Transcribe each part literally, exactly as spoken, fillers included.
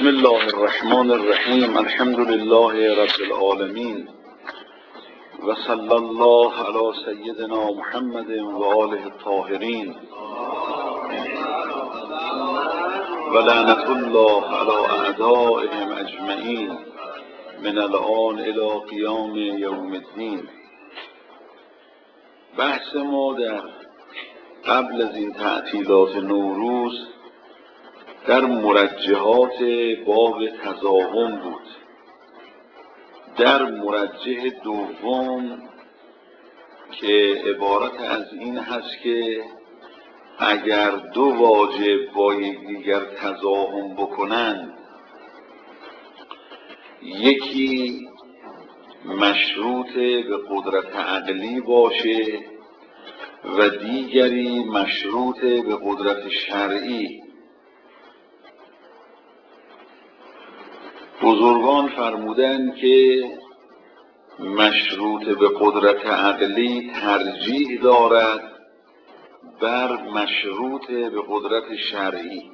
بسم الله الرحمن الرحیم. الحمد لله رب العالمین و صلی الله علی سیدنا محمد و آله الطاهرین و لعنت الله علی اعدائهم اجمعین من الآن الی قیام یوم الدین. بحث ما در قبل از این تعطیلات نوروز در مرجحات باب تضاهم بود. در مرجح دوم که عبارت از این هست که اگر دو واجب با یکدیگر تضاهم بکنند، یکی مشروط به قدرت عقلی باشه و دیگری مشروط به قدرت شرعی، بزرگان فرمودند که مشروط به قدرت عقلی ترجیح دارد بر مشروط به قدرت شرعی.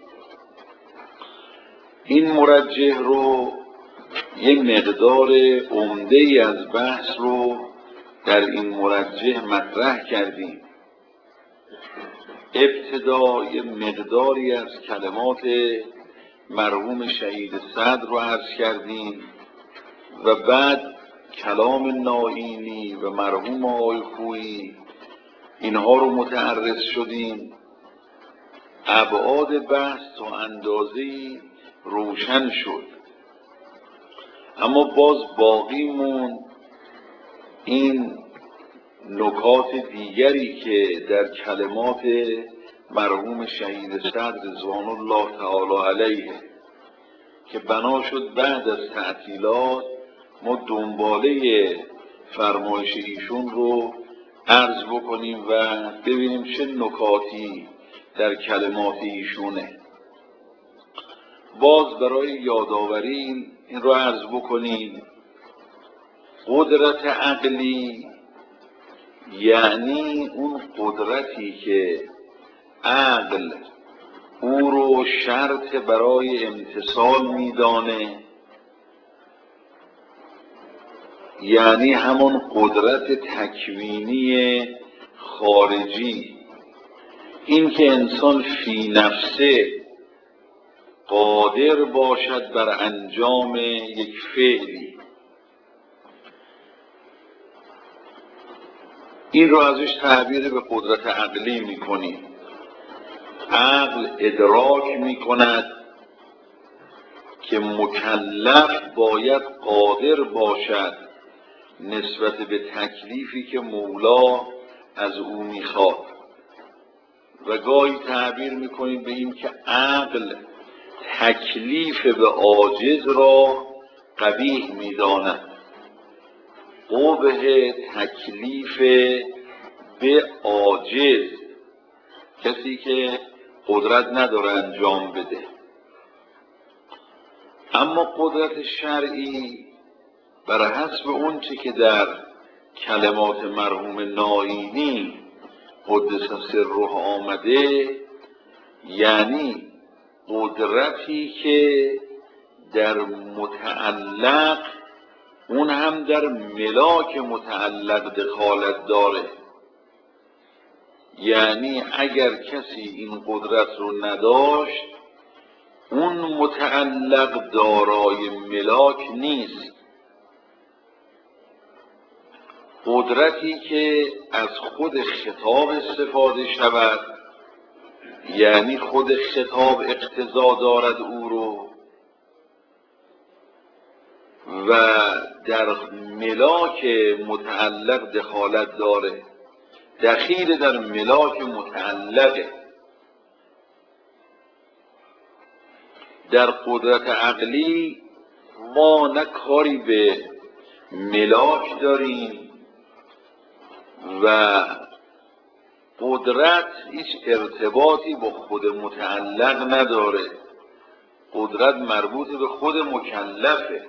این مرجح رو یک مقدار عمده ای از بحث رو در این مرجح مطرح کردیم. ابتدا یک مقداری از کلمات مرحوم شهید صدر رو عرض کردیم و بعد کلام نائینی و مرحوم آقای خویی، اینها رو متعرض شدیم. ابعاد بحث تا اندازه‌ای روشن شد، اما باز باقی موند این نکات دیگری که در کلمات مرحوم شهید صدر رضوان الله تعالی علیه که بنا شد بعد از تعطیلات ما دنباله فرمایش ایشون رو عرض بکنیم و ببینیم چه نکاتی در کلمات ایشونه. باز برای یادآوری این رو عرض بکنیم. قدرت عقلی یعنی اون قدرتی که عقل او رو شرط برای امتثال میدانه، یعنی همون قدرت تکوینی خارجی، این که انسان فی نفسه قادر باشد بر انجام یک فعلی، این رو ازش تعبیر به قدرت عقلی میکنیم. عقل ادراک میکند که مکلف باید قادر باشد نسبت به تکلیفی که مولا از او میخواد، و گاهی تعبیر میکنیم به این که عقل تکلیف به عاجز را قبیح میداند. قبح تکلیف به عاجز، کسی که قدرت نداره انجام بده. اما قدرت شرعی بر حسب اون چه که در کلمات مرحوم نائینی قدس سره آمده، یعنی قدرتی که در متعلق، اون هم در ملاک متعلق دخالت داره. یعنی اگر کسی این قدرت رو نداشت، اون متعلق دارای ملاک نیست. قدرتی که از خود خطاب استفاده شود، یعنی خود خطاب اقتضا دارد او رو، و در ملاک متعلق دخالت داره، دخیل در ملاک متعلقه. در قدرت عقلی ما نه کاری به ملاک داریم و قدرت هیچ ارتباطی با خود متعلق نداره. قدرت مربوط به خود مکلفه.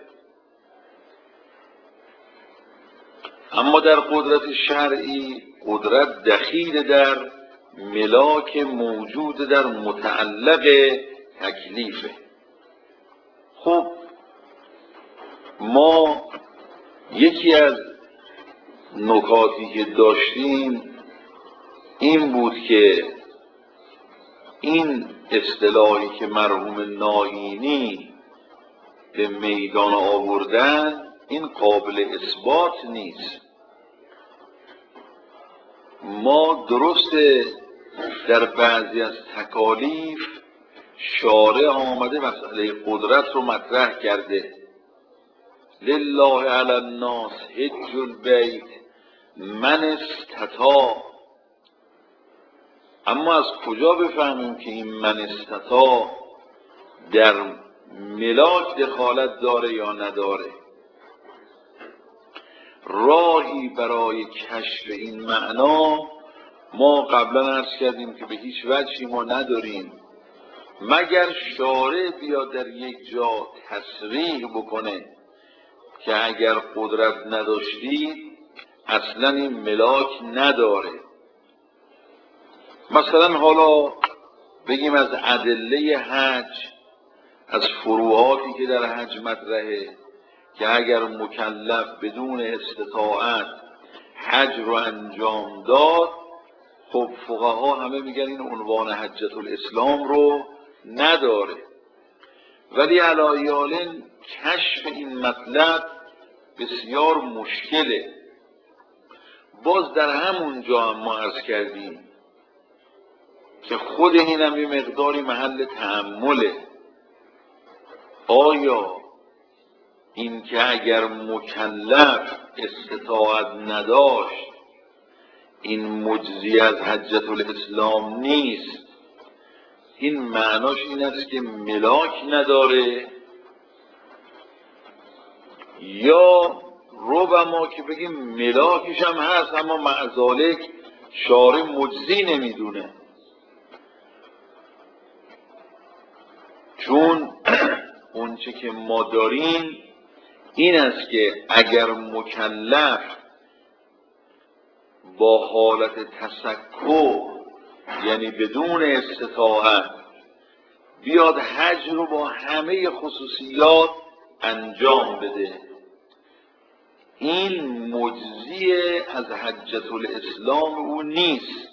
اما در قدرت شرعی قدرت دخیل در ملاک موجود در متعلق تکلیفه. خب ما یکی از نکاتی که داشتیم این بود که این اصطلاحی که مرحوم ناینی به میدان آوردن این قابل اثبات نیست. ما درسته در بعضی از تکالیف شارع آمده مسئله قدرت رو مطرح کرده، لله علی الناس حج البیت من استطاع. اما از کجا بفهمیم که این من استطاع در ملاک دخالت داره یا نداره؟ راهی برای کشف این معنا ما قبلا عرض کردیم که به هیچ وجهی ما نداریم مگر شارع بیاد در یک جا تصریح بکنه که اگر قدرت نداشتید اصلا این ملاک نداره. مثلا حالا بگیم از ادله حج، از فروعاتی که در حج مطرحه که اگر مکلف بدون استطاعت حج رو انجام داد، خب فقها همه میگن این عنوان حجة الاسلام رو نداره. ولی علی حال کشف این مطلب بسیار مشکله. باز در همون جا هم ما عرض کردیم که خود این هم یه مقداری محل تأمله. آیا این که اگر مکلف استطاعت نداشت این مجزی از حجة الاسلام نیست، این معناش این است که ملاک نداره؟ یا ربما که بگیم ملاکش هم هست اما مع ذالک شارع مجزی نمیدونه؟ چون اونچه که ما داریم این است که اگر مکلف با حالت تسکع یعنی بدون استطاعت بیاد حج رو با همه خصوصیات انجام بده، این مجزی از حجة الاسلام او نیست.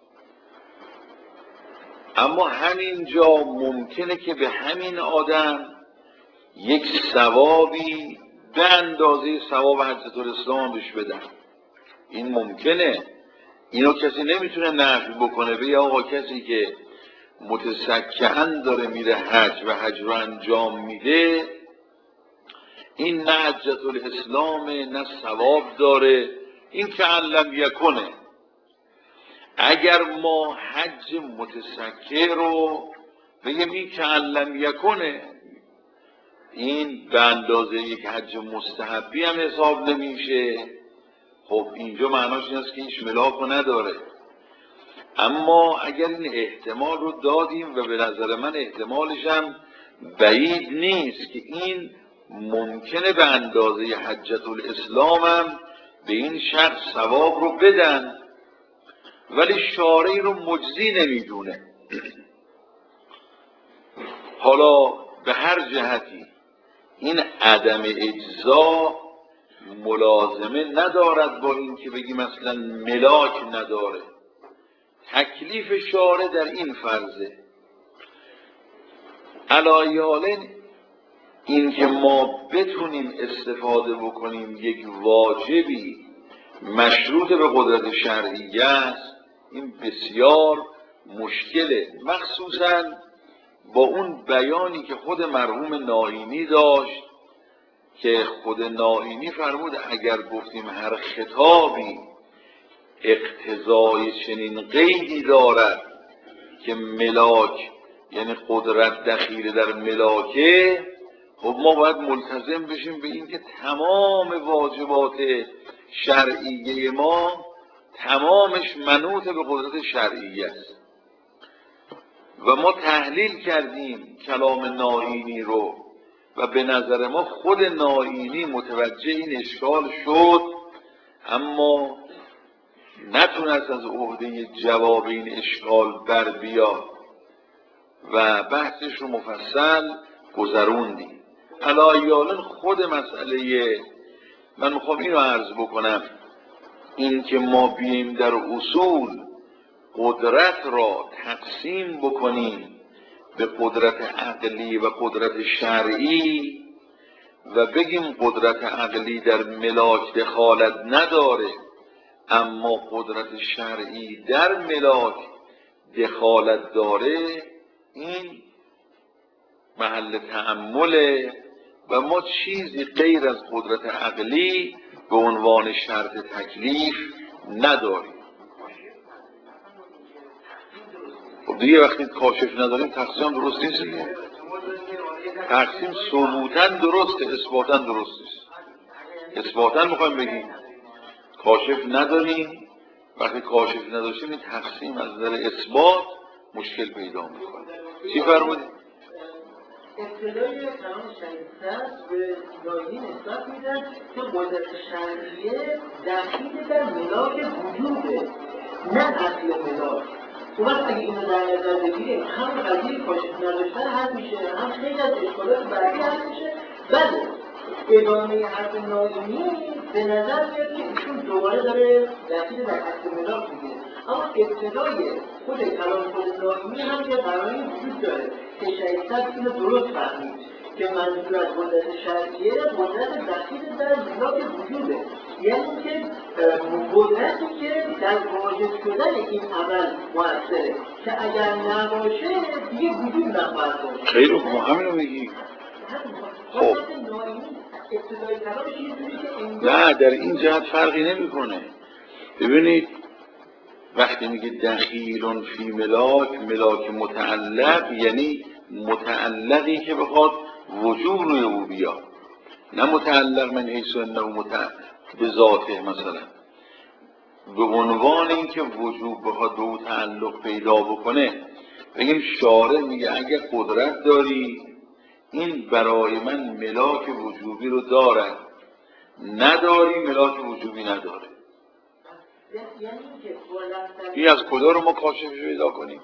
اما همین جا ممکنه که به همین آدم یک ثوابی به اندازه ثواب حجة الاسلام بهش بدن. این ممکنه، اینو کسی نمیتونه نفی بکنه. به آقا کسی که متسکعاً داره میره حج و حج رو انجام میده، این نه حجة الاسلام نه ثواب داره، این که علم یکنه. اگر ما حج متسکع رو بگیم این که علم یکنه، این به اندازه یک حج مستحبی هم حساب نمیشه، خب اینجا معناش این است که هیچ ملاک رو نداره. اما اگر این احتمال رو دادیم و به نظر من احتمالش هم بعید نیست که این ممکنه به اندازه حجة الاسلام هم به این شخص ثواب رو بدن ولی شارعی رو مجزی نمیدونه. حالا به هر جهتی این عدم اجزا ملازمه ندارد با این که بگیم مثلا ملاک نداره. تکلیف شارع در این فرضه. علی حال این که ما بتونیم استفاده بکنیم یک واجبی مشروط به قدرت شرعیه است، این بسیار مشکله، مخصوصاً با اون بیانی که خود مرحوم ناینی داشت که خود ناینی فرمود اگر گفتیم هر خطابی اقتضای چنین قیدی دارد که ملاک یعنی قدرت دخیل در ملاکه، خب ما باید ملتزم بشیم به این که تمام واجبات شرعیه ما تمامش منوط به قدرت شرعیه است. و ما تحلیل کردیم کلام ناینی رو و به نظر ما خود ناینی متوجه این اشکال شد اما نتونست از عهده جواب این اشکال بر بیاد و بحثش رو مفصل گذروندیم. علایال خود مسئله من میخوام اینو عرض بکنم، این که ما بیایم در اصول قدرت را تقسیم بکنیم به قدرت عقلی و قدرت شرعی و بگیم قدرت عقلی در ملاک دخالت نداره اما قدرت شرعی در ملاک دخالت داره، این محل تأمله و ما چیزی غیر از قدرت عقلی به عنوان شرط تکلیف نداریم. خب دیگه وقتی کاشف نداریم تقسیم درست نیست دیگه. تقسیم ثبوتاً درسته، اثباتاً درست نیست. اثباتاً میخوایم بگیم کاشف نداریم، وقتی کاشف نداشتیم این تقسیم از نظر اثبات مشکل پیدا میکنه. چی فرمودید؟ ابتدای کلام شریعت به دایی نسبت میدن که قدرت شرعیه دخیل در ملاک وجوده نه اصل ملاک. اون وقت اگه اینو در نظر بگیریم هم قضیه کاشف نداشتن حل میشه، هم خیلی از اشکالات بعدی حل میشه. بله ادامه حرف ناظمی به نظر میاد که ایشون دوباره داره دخیل در اصل ملاک میگه، اما ابتدای خود کلام خود ناظمی هم یه قراری وجود داره که شریعت اینو درست فهمید که منظور از قدرت شرعیه قدرت دخیل در ملاک وجوده، یعنی که قدرتی که در واجد شدن این عمل مؤثره که اگر نباشه دیگه وجود نخواهد داشت. خیلی خوب همینو میگی. خب نه در این جهت فرقی نمیکنه. ببینید وقتی میگه دخیل فی ملاک، ملاک متعلق یعنی متعلقی که بخواد وجود روی او بیاد، نه متعلق من حیث انه متعلق به ذاته. مثلا به عنوان اینکه وجود بخواد به او تعلق پیدا بکنه بگیم شارع میگه اگه قدرت داری این برای من ملاک وجوبی رو دارد، نداری ملاک وجوبی نداره. این از کجا رو ما کاشفش پیدا کنیم؟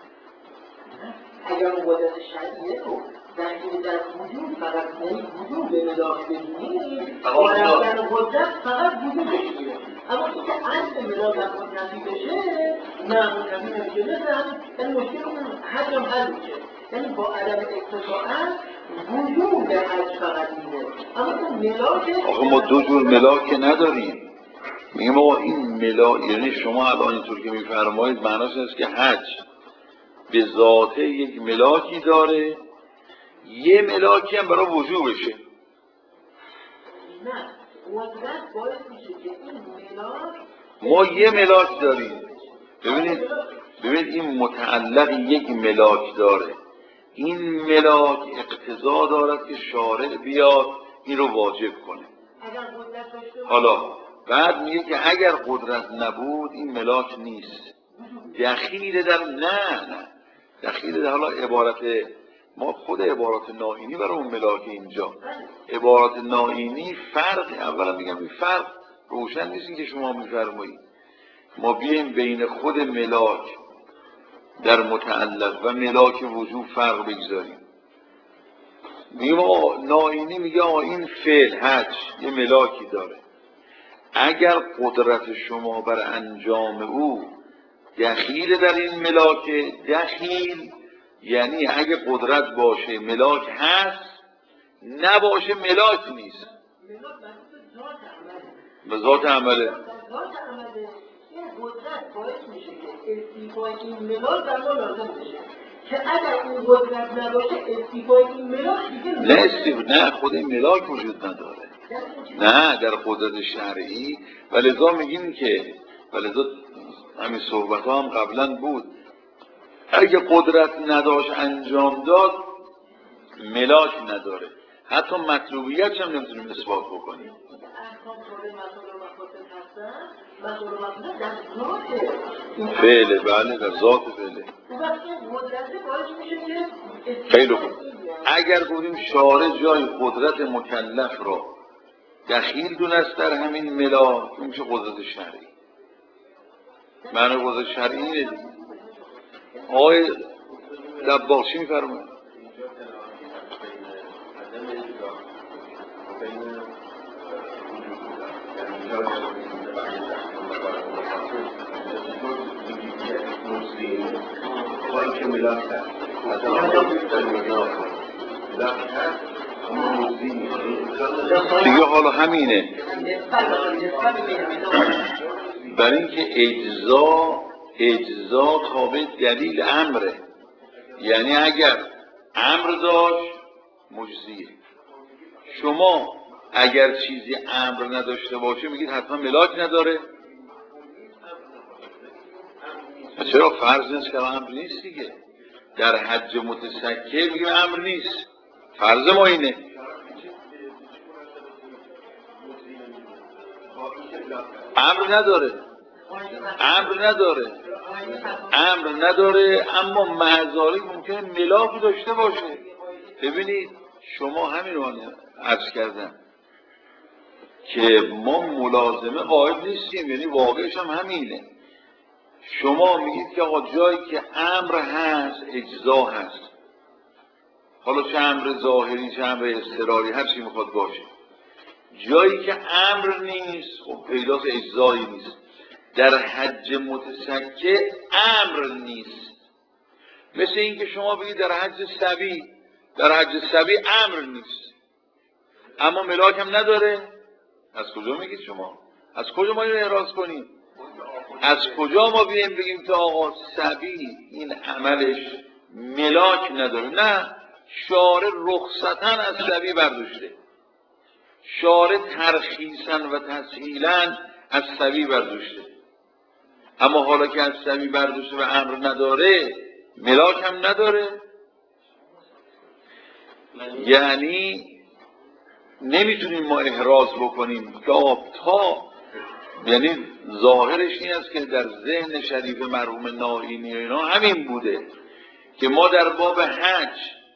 اگر قدرت شرعیه رو در این در وجود فقط یعنی وجود به ملاک بگیریم و رفتن قدرت فقط وجود بگیریم، اما اینکه اصل ملاک هم منتفی بشه نه منتفی نمیشه، مثل همین مشکل اون حجم حل میشه، یعنی با عدم اقتضاء وجود به حج فقط میده، اما اون ملاک آخه ما دو جور ملاک نداریم. میگم آقا این ملاک یعنی شما الان اینطور که میفرمایید معناش است که حج به ذاته یک ملاکی داره، یه ملاکی هم برای وجوبشه. نه قدرت باعث میشه که این ملاک ما یه ملاک داریم. ببینید ببینید این متعلق یک ملاک داره، این ملاک اقتضا دارد که شارع بیاد این رو واجب کنه. حالا بعد میگه که اگر قدرت نبود این ملاک نیست، دخیل در نه نه دخیل در حالا عبارت ما خود عبارات نائینی برای اون ملاک اینجا عبارات نائینی فرق، اولا میگم این فرق روشن نیست که شما میفرمایید ما بیایم بین خود ملاک در متعلق و ملاک وجوب فرق بگذاریم. میگم آقا نائینی میگه آقا این فعل حج یه ملاکی داره، اگر قدرت شما بر انجام او دخیل در این ملاک، دخیل یعنی اگه قدرت باشه ملاک هست، نباشه ملاک نیست. به ذات عمله این قدرت باعث میشه که استیفای این ملاک در ما لازم بشه که اگر این قدرت نباشه استیفای این ملاک دیگه نه استیف نه خود این ملاک وجود نداره، نه در قدرت شرعی. ولذا میگیم که ولذا همین صحبت ها هم قبلا بود، اگه قدرت نداشت انجام داد ملاک نداره، حتی مطلوبیت هم نمیتونیم اثبات بکنیم. فعله بله در ذات فعله. خیلی خوب. اگر بودیم شارع جای قدرت مکلف را دخیل دونست در همین ملاک اون میشه قدرت شرعی. معنی قدرت شرعی اینه دیگه. آقای دباغ چی میفرماید؟ بین وجود بودن، یعنی اینجا نمی‌تونه برای دستور و برای مخاطب چطور میگید که موسیقی با اینکه ملاک کرد از ملاک کرد اما موسیقی دیگه حالا همینه. برای اینکه اجزا اجزا تابع دلیل امره، یعنی اگر امر داشت مجزیه. شما اگر چیزی امر نداشته باشه میگید حتما ملاک نداره. چرا؟ فرض نیست که امر نیست دیگه. در حج متسکر میگیم امر نیست، فرض ما اینه. امر نداره، امر نداره، امر نداره، اما معذاری ممکنه ملاک داشته باشه. ببینید شما همین رو عرض کردم که ما ملازمه قائل نیستیم، یعنی واقعش هم همینه. شما میگید که آقا جایی که امر هست اجزا هست، حالا چه امر ظاهری چه امر اضطراری هر چی میخواد باشه. جایی که امر نیست خب پیداست اجزایی نیست. در حج متسکر امر نیست. مثل اینکه شما بگید در حج سبی، در حج سبی امر نیست اما ملاک هم نداره. از کجا میگید شما؟ از کجا ما اینو احراز کنیم؟ از کجا ما بیایم بگیم که آقا سبی این عملش ملاک نداره؟ نه، شارع رخصتاً از سبی برداشته، شارع ترخیصاً و تسهیلاً از سبی برداشته. اما حالا که از سبی برداشته و امر نداره ملاک هم نداره، یعنی نمیتونیم ما احراز بکنیم که تا، یعنی ظاهرش این است که در ذهن شریف مرحوم ناینی و اینا همین بوده که ما در باب حج،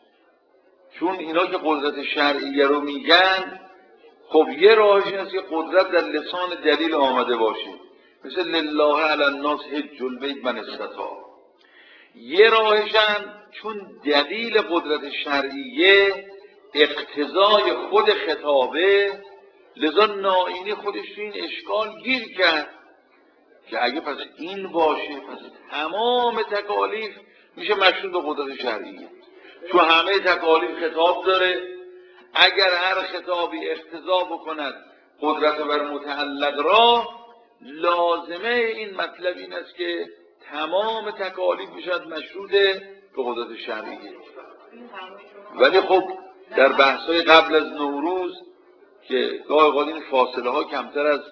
چون اینا که قدرت شرعیه رو میگن، خب یه راهش این است که قدرت در لسان دلیل آمده باشه، مثل لله علی الناس حج البیت من استطاع. یه راهش هم چون دلیل قدرت شرعیه اقتضای خود خطابه، لذا ناینی خودش تو این اشکال گیر کرد که اگه پس این باشه پس تمام تکالیف میشه مشروط به قدرت شرعیه، چون همه تکالیف خطاب داره. اگر هر خطابی اقتضا بکند قدرت بر متعلق را، لازمه این مطلب این است که تمام تکالیف میشد مشروط به قدرت شرعیه. ولی خب در بحث‌های قبل از نوروز که گاه اوقات این فاصله ها کمتر از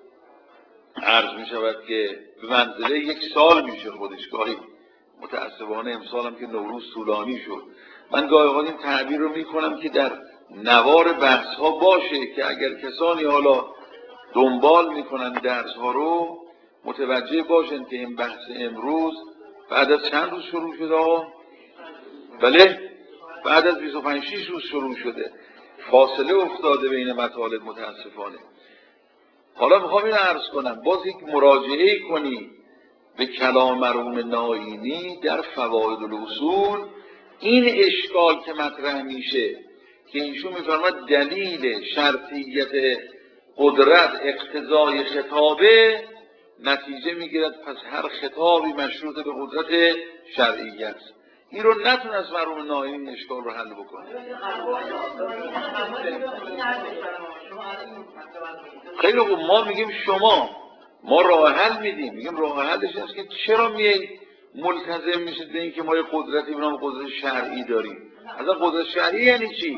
عرض می شود که به منزله یک سال میشه خودش، گاهی متاسفانه امسال هم که نوروز طولانی شد، من گاه اوقات این تعبیر رو می کنم که در نوار بحث ها باشه که اگر کسانی حالا دنبال می کنن درس ها رو متوجه باشن که این بحث امروز بعد از چند روز شروع شده ها؟ بله، بعد از بیست و پنج شش روز شروع شده، فاصله افتاده بین مطالب متاسفانه. حالا میخوام این عرض کنم، باز یک مراجعه کنی به کلام مرحوم ناینی در فواید الاصول. این اشکال که مطرح میشه که ایشون میفرماد دلیل شرطیت قدرت اقتضای خطابه، نتیجه میگیرد پس هر خطابی مشروط به قدرت شرعیه است. این رو نتونست مرحوم ناینی این اشکال رو حل بکنه. خیلی خوب، ما میگیم شما، ما راه حل میدیم، میگیم راه حلش است که چرا میایید ملتزم میشید به این که ما یه قدرتی به نام قدرت شرعی داریم؟ اصلا قدرت شرعی یعنی چی؟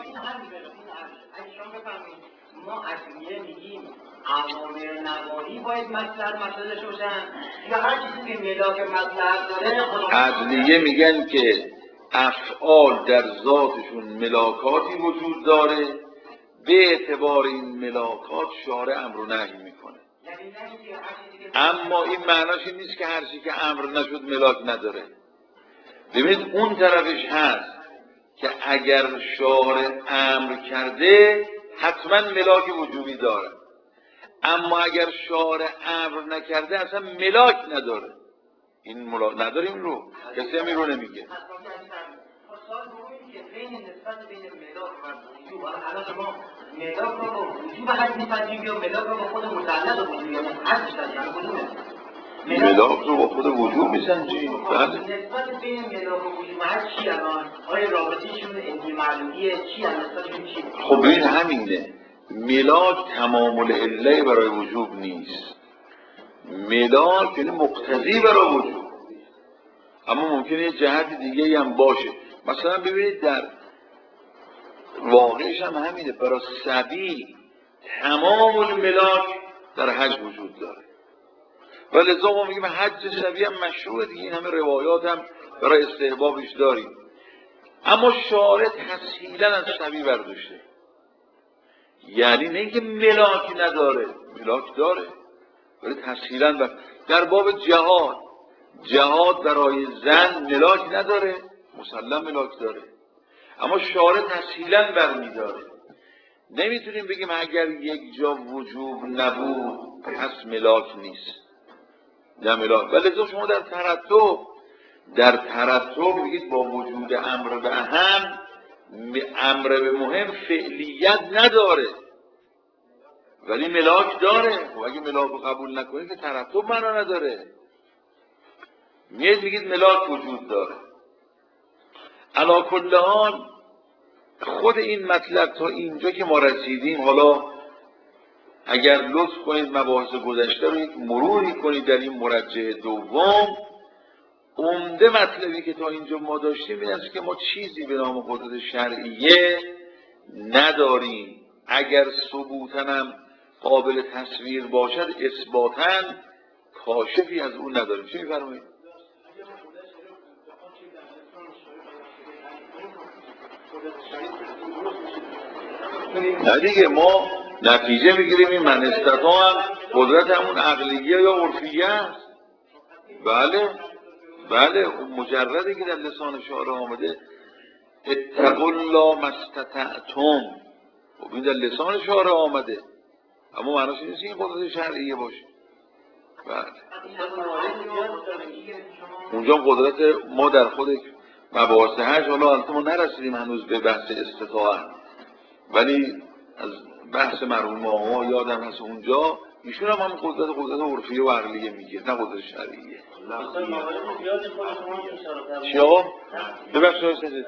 ما عدلیه میگیم اوامر نواهی باید مصلحت مصلحتش باشن یا هر چیزی که ملاک مصلحت داره؟ عدلیه میگن که افعال در ذاتشون ملاکاتی وجود داره، به اعتبار این ملاکات شارع امر و نهی میکنه. اما این معناش این نیست که هر چی که امر نشد ملاک نداره. ببینید اون طرفش هست که اگر شارع امر کرده حتما ملاک وجوبی داره، اما اگر شارع امر نکرده اصلا ملاک نداره. این ملاک نداریم رو، کسی هم این رو نمیگه. سوال دومی که بین نسبت بین ملاک و وجوب، الان شما ملاک رو با وجود حد می‌پذیریم یا ملاک رو با خود متعلق وجود یا حدش در کدومه؟ ملاک رو با خود وجود میسنجیم. بله. نسبت بین ملاک و وجود و حد چی الان؟ آیا رابطه‌شون علمی معلولیه؟ چی الان نسبتشون چی؟ خب این همینه. ملاک تمام العله برای وجود نیست. ملاک یعنی مقتضی برای وجود، اما ممکنه یه جهت دیگه هم باشه. مثلا ببینید در واقعش هم همینه. برای صبی تمام الملاک در حج وجود داره و لذا ما میگیم حج صبی هم مشروعه دیگه. این همه روایات هم برای استحبابش داریم، اما شارع تسهیلا از صبی برداشته. یعنی نه اینکه ملاک نداره، ملاک داره ولی تسهیلا بر... در باب جهاد، جهاد برای زن ملاک نداره، مسلم ملاک داره، اما شارع تسهیلا برمیداره. نمیتونیم بگیم اگر یک جا وجوب نبود پس ملاک نیست، نه ملاک. ولی لذا شما در ترتب در ترتب میگید با وجود امر به اهم، امر به مهم فعلیت نداره ولی ملاک داره. و اگه ملاک رو قبول نکنید که ترتب معنا نداره. میاد میگید ملاک وجود داره. علی کل حال خود این مطلب تا اینجا که ما رسیدیم، حالا اگر لطف کنید مباحث گذشته رو یک مروری کنید در این مرجع دوم، عمده مطلبی که تا اینجا ما داشتیم این است که ما چیزی به نام قدرت شرعیه نداریم. اگر ثبوتنم قابل تصویر باشد، اثباتن کاشفی از اون نداریم. چی می‌فرمایید؟ نه دیگه، ما نتیجه میگیریم این من استطاع هم قدرت همون عقلیه یا عرفیه است. بله بله، اون مجرده که در لسان شارع آمده اتقوا الله ما استطعتم، خب این در لسان شارع آمده، اما معناش نیست این قدرت شرعیه باشه. بله اونجا قدرت ما در خود مباحث حج، حالا البته ما نرسیدیم هنوز به بحث استطاعت، ولی از بحث مرحوم آقا یادم هست اونجا ایشون هم هم قدرت قدرت عرفیه و عقلیه میگه، نه قدرت شرعیه. چی آقا؟ ببخشید هستید؟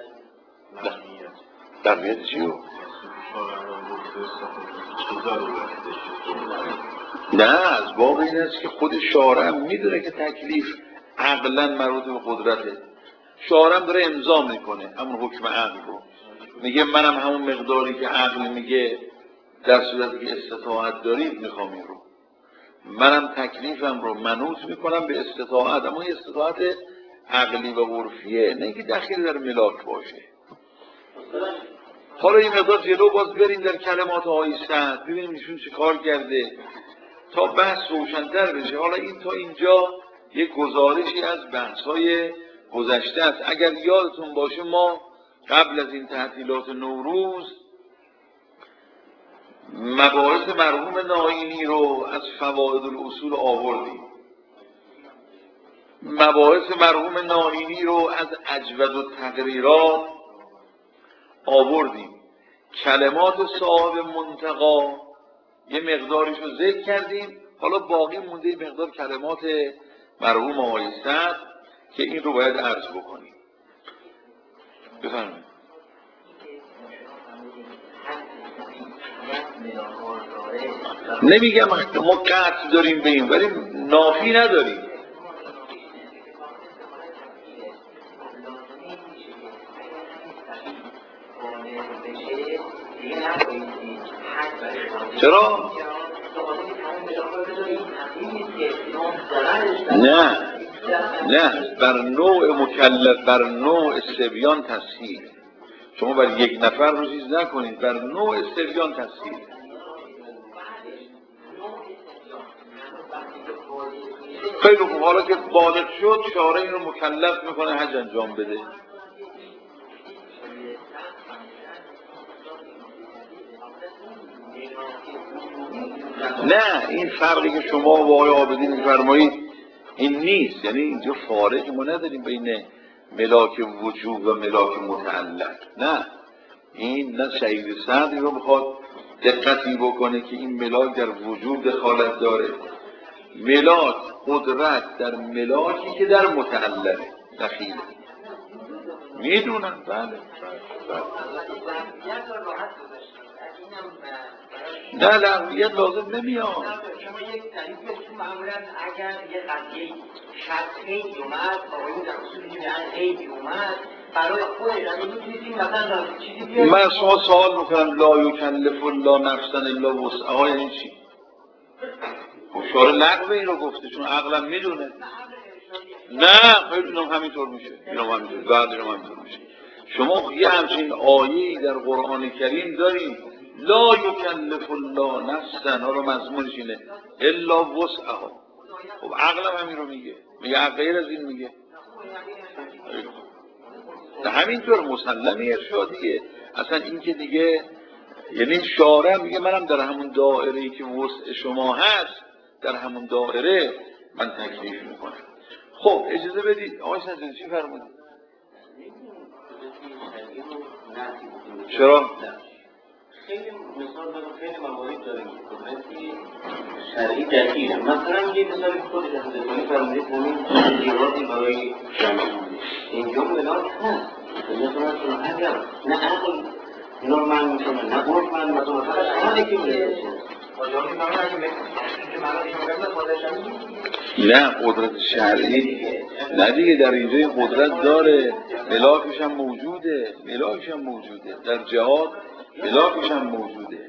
درمیت چیو؟ نه، از باب این است که خود شارع هم میدونه که تکلیف عقلا مربوط به قدرته. شارع هم داره امضا میکنه همون حکم عقل رو، میگه منم همون مقداری که عقل میگه در صورتی که استطاعت دارید میخوام این رو، منم تکلیفم رو منوط میکنم به استطاعت، اما این استطاعت عقلی و عرفیه، نه اینکه دخیل در ملاک باشه. حالا این مقدار جلو باز بریم در کلمات آقای سعد ببینیم ایشون چه کار کرده تا بحث روشن‌تر بشه. حالا این تا اینجا یک گزارشی از بحث‌های گذشته است. اگر یادتون باشه ما قبل از این تعطیلات نوروز مباحث مرحوم ناینی رو از فواید الاصول آوردیم، مباحث مرحوم ناینی رو از اجود التقریرات آوردیم، کلمات صاحب منتقا یه مقدارش رو ذکر کردیم، حالا باقی مونده مقدار کلمات مرحوم آقای سعد که این رو باید عرض بکنیم. بفرمایید. نمیگم ما قطع داریم به این، ولی نافی نداریم. چرا؟ نه نه، بر نوع مکلف، بر نوع استبیان تسهیل. شما بر یک نفر رو چیز نکنید، بر نوع استبیان تسهیل. خیلی خوب، حالا که بالغ شد شارع این رو مکلف میکنه حج انجام بده. نه، این فرقی که شما و آقای عابدی می‌فرمایید این نیست، یعنی اینجا فارق ما نداریم بین ملاک وجوب و ملاک متعلق. نه، این نه سعید سعدی رو بخواد دقتی بکنه که این ملاک در وجود دخالت داره. ملاک قدرت در ملاکی که در متعلق دخیله. میدونم بله بله نه لغویت لازم نمیاد. شما یک تعریف بکنید معمولا اگر یه قضیه شرط عیبی اومد آقایون در اصول میگن عیبی اومد برای خودش اگه میتونید مثلا چیزی بیارید. من شما سوال میکنم لا یکلف الله نفسا الا وسعها یعنی چی؟ شارع لغو این رو گفته چون عقلم میدونه. نه خیلی اینم همینطور میشه. اینم همینطور بعد اینم همینطور میشه. شما یه همچین آیه‌ای در قرآن کریم داریم لا یکلف الله نفسا رو مضمونش اینه الا وسعها. خب عقلم همین رو میگه. میگه غیر از این میگه. نه همینطور مسلمی ارشادیه. اصلا این که دیگه یعنی شارع میگه منم در همون دایره‌ای که وسع شما هست در همون دایره من تکلیف میکنم. خب اجازه بدید آقای سنجانی چی فرمودید؟ چرا؟ خیلی مثال دارم خیلی موارد داریم قدرتی شرعی دقیقه. مثلا یه مثال خود حضرتانی فرمودید همین جوابی برای جمعی اینجا ملاک هست. مثلا اگر نه عقل اینا رو من میکنه نه برد من مثلا فقط همه که میشه نه قدرت شرعی نه دیگه در اینجا این قدرت داره. ملاکش هم موجوده ملاکش هم موجوده در جهاد ملاکش هم موجوده.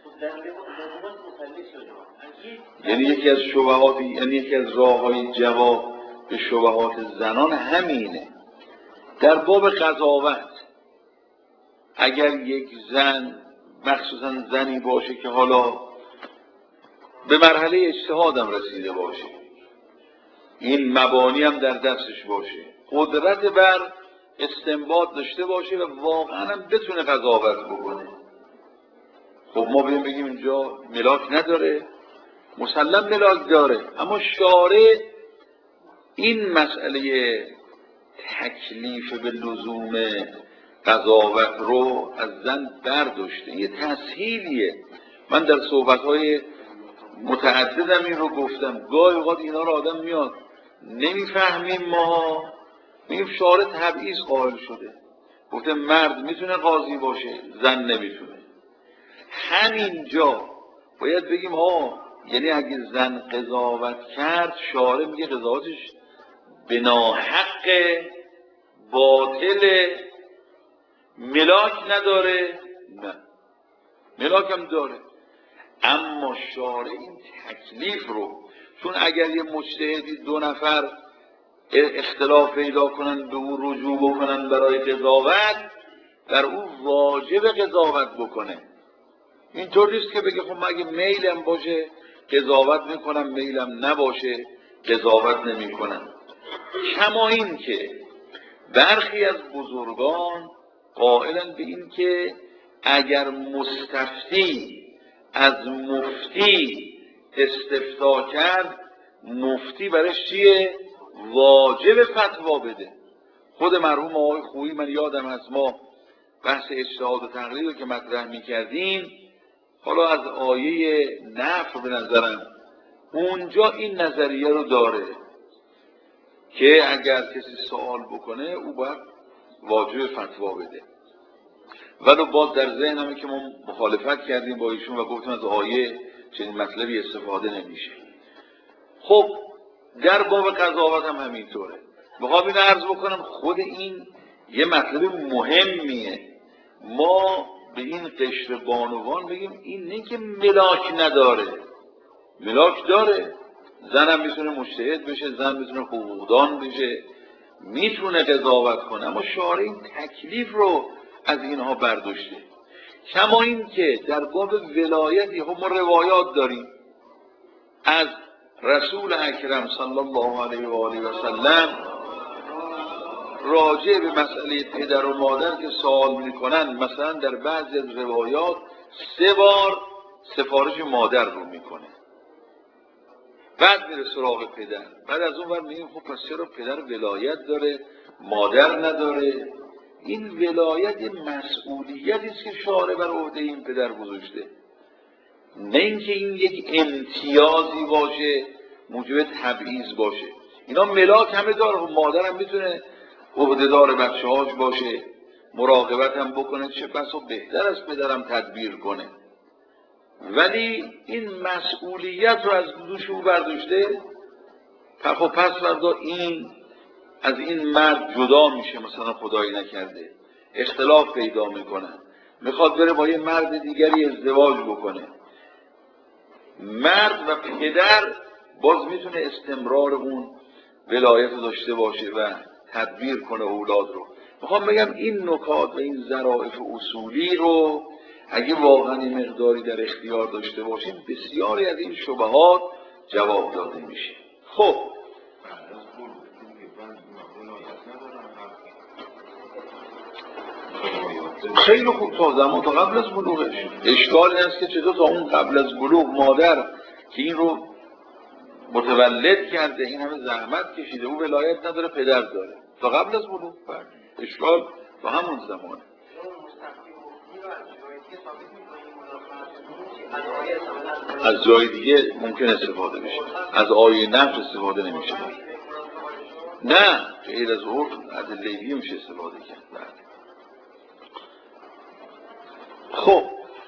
یعنی یکی از شبهات یعنی یکی از راه‌های جواب به شبهات زنان همینه. در باب قضاوت اگر یک زن مخصوصا زنی باشه که حالا به مرحله اجتهادم رسیده باشه این مبانی هم در دستش باشه قدرت بر استنباط داشته باشه و واقعا هم بتونه قضاوت بکنه. خب ما بیم بگیم اینجا ملاک نداره مسلم ملاک داره اما شارع این مسئله تکلیف به لزوم قضاوت رو از زن برداشته. یه تسهیلیه. من در صحبت‌های متعددم این رو گفتم گاهی اوقات اینا رو آدم میاد نمیفهمیم ما میگیم شارع تبعیض قائل شده گفته مرد میتونه قاضی باشه زن نمیتونه. همینجا باید بگیم ها یعنی اگه زن قضاوت کرد شارع میگه قضاوتش به ناحق باطل ملاک نداره. نه ملاک هم داره اما شارع این تکلیف رو چون اگر یه مجتهدی دو نفر اختلاف پیدا کنن به او رجوع بکنن برای قضاوت در او واجب قضاوت بکنه. اینطور نیست که بگه خب من اگه میلم باشه قضاوت میکنم میلم نباشه قضاوت نمیکنم. کما این که برخی از بزرگان قائلن به این که اگر مستفتی از مفتی استفتا کرد مفتی برش چیه؟ واجب فتوا بده. خود مرحوم آقای خویی من یادم از ما بحث اجتهاد و تقلید رو که مطرح می‌کردیم حالا از آیه نفر به نظرم اونجا این نظریه رو داره که اگر کسی سوال بکنه او باید واجب فتوا بده. ولو باز در ذهنمه که ما مخالفت کردیم با ایشون و گفتیم از آیه چنین مطلبی استفاده نمیشه. خب در باب قضاوت هم همینطوره. میخوام اینو عرض بکنم خود این یه مطلب مهمیه. ما به این قشر بانوان بگیم این نه که ملاک نداره ملاک داره. زن هم میتونه مجتهد بشه زن میتونه حقوقدان بشه میتونه قضاوت کنه اما شارع این تکلیف رو از اینها برداشته. کما این که در باب ولایتی خب ما روایات داریم از رسول اکرم صلی الله علیه و آله و سلم راجع به مسئله پدر و مادر که سوال میکنن مثلا در بعضی از روایات سه بار سفارش مادر رو میکنه بعد میره سراغ پدر بعد از اون ور میگیم خب پس چرا پدر ولایت داره مادر نداره؟ این ولایت مسئولیتی است که شارع بر عهده این پدر گذاشته. نه اینکه این یک امتیازی باشه موجب تبعیض باشه. اینا ملاک همه داره، مادرم میتونه عهدهدار بچه هاش باشه، مراقبت هم بکنه، چه بسا بهتر از پدرم تدبیر کنه، ولی این مسئولیت رو از دوش او برداشته. خب پس فردا این از این مرد جدا میشه، مثلا خدایی نکرده اختلاف پیدا میکنن، میخواد بره با یه مرد دیگری ازدواج بکنه. مرد و پدر باز میتونه استمرار اون ولایت داشته باشه و تدبیر کنه اولاد رو. میخوام بگم این نکات و این ظرافت اصولی رو اگه واقعا این مقداری در اختیار داشته باشیم بسیاری از این شبهات جواب داده میشه. خب خیلی خوب، تا زمان تا قبل از بلوغش. اشکال این است که چطور تا اون قبل از بلوغ مادر که این رو متولد کرده، این همه زحمت کشیده، او ولایت نداره، پدر داره، تا قبل از بلوغ. اشکال تا همون زمان. از جای دیگه ممکن استفاده بشه، از آیه نفس استفاده نمیشه. نه، غیر از عرف از لیلی میشه استفاده کرد. خب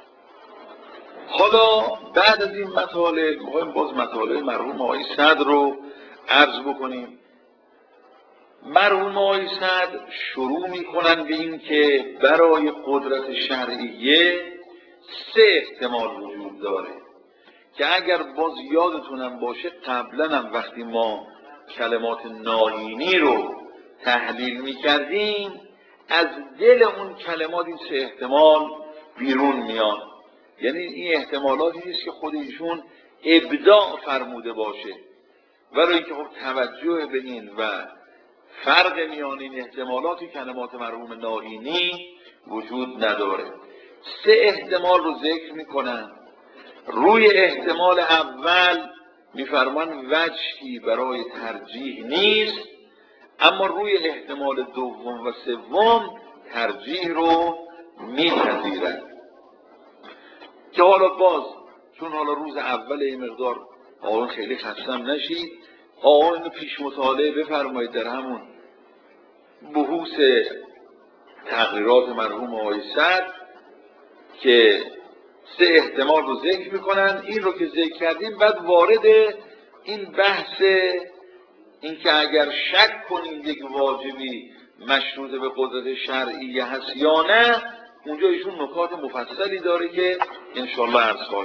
حالا بعد از این مطالب میخوایم باز مطالب مرحوم آقای صدر رو عرض بکنیم. مرحوم آقای صدر شروع میکنن به این که برای قدرت شرعیه سه احتمال وجود داره که اگر باز یادتونم باشه قبلا هم وقتی ما کلمات ناهینی رو تحلیل میکردیم از دل اون کلمات این سه احتمال بیرون میاد. یعنی این احتمالاتی نیست که خود ایشون ابداع فرموده باشه، ولی اینکه خب توجه به این و فرق میان این احتمالات کلمات مرحوم ناهینی وجود نداره. سه احتمال رو ذکر میکنن. روی احتمال اول میفرمان وجهی برای ترجیح نیست، اما روی احتمال دوم و سوم ترجیح رو میپذیرند. که حالا باز چون حالا روز اول این مقدار آقایون خیلی خستم نشید، آقایون پیش مطالعه بفرمایید در همون بحوث تقریرات مرحوم آقای صدر که سه احتمال رو ذکر میکنن. این رو که ذکر کردیم بعد وارد این بحث این که اگر شک کنیم یک واجبی مشروط به قدرت شرعی هست یا نه، اونجا ایشون نکات مفصلی داره که انشاءالله عرض خواهیم